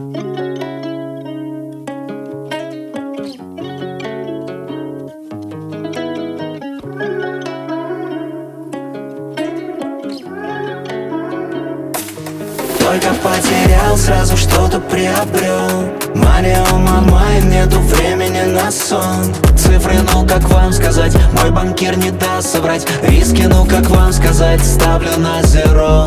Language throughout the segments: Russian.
Только потерял, сразу что-то приобрел. Мания у мама, и нету времени на сон. Цифры, ну как вам сказать, мой банкир не даст соврать. Риски, ну как вам сказать, ставлю на зеро.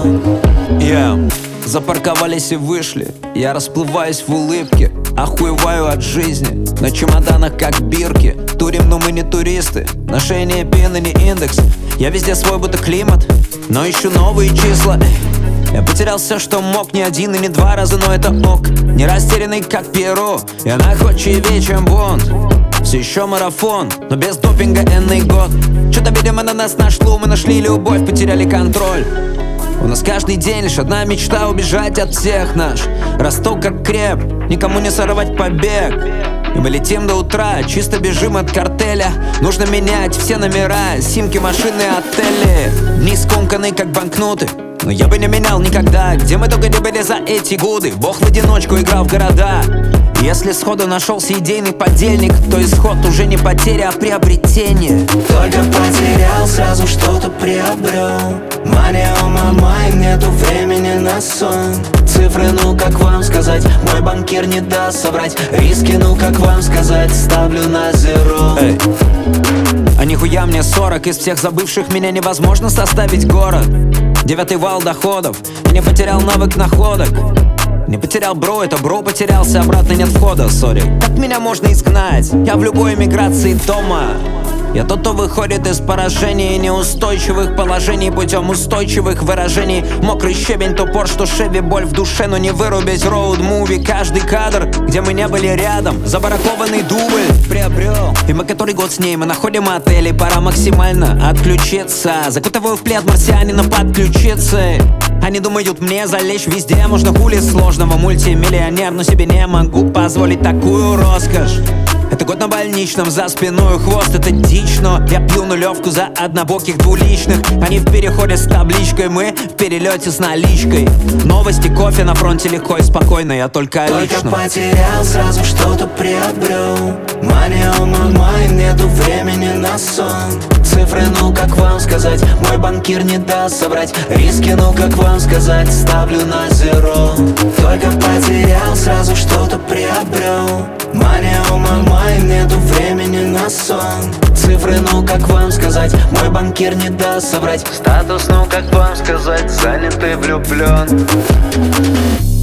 Запарковались и вышли, я расплываюсь в улыбке. Охуеваю от жизни, на чемоданах как бирки. Турим, но мы не туристы, на шее не пин и не индекс. Я везде свой, будто климат, но ищу новые числа. Я потерял все, что мог, не один и не два раза, но это ок. Не растерянный, как Перу, я находчивее, чем Бонд. Все еще марафон, но без допинга энный год. Что-то, видимо, на нас нашло, мы нашли любовь, потеряли контроль. У нас каждый день лишь одна мечта — убежать от всех наш. Росток как креп, никому не сорвать побег. И мы летим до утра, чисто бежим от картеля. Нужно менять все номера, симки, машины, отели. Дни скомканы, как банкноты, но я бы не менял никогда. Где мы только не были за эти годы. Бог в одиночку играл в города. Если сходу нашелся идейный подельник, то исход уже не потеря, а приобретение. Только потерял, сразу что-то приобрел. Мания у мама, и нету времени на сон. Цифры, ну как вам сказать, мой банкир не даст соврать. Риски, ну как вам сказать, ставлю на зеро. А нихуя мне 40, из всех забывших меня невозможно составить город. 9-й вал доходов, я не потерял навык находок. Не потерял бро, это бро потерялся, обратно нет входа, сори. Как меня можно изгнать? Я в любой эмиграции дома. Я тот, кто выходит из поражений и неустойчивых положений путем устойчивых выражений. Мокрый щебень, топор, что шеви, боль в душе, но не вырубить роуд-муви. Каждый кадр, где мы не были рядом, забаракованный дубль приобрел. И мы который год с ней, мы находим отели, пора максимально отключиться. Закутываю в плед марсианина подключиться. Они думают, мне залечь везде можно, хули сложного. Мультимиллионер, но себе не могу позволить такую роскошь. Это год на больничном, за спиной хвост, это дичь. Но я пью нулевку за однобоких двуличных. Они в переходе с табличкой, мы в перелете с наличкой. Новости, кофе на фронте легко и спокойно, я только лично. Только потерял, сразу что-то приобрел. Мания у мама, и нету времени на сон. Цифры, ну как вам сказать, мой банкир не даст соврать. Риски, ну как вам сказать, ставлю на зеро. Только потерял, сразу что-то приобрел. Мания у мама, и нету времени на сон. Цифры, ну как вам сказать, мой банкир не даст соврать. Статус, ну как вам сказать, занят и влюблен.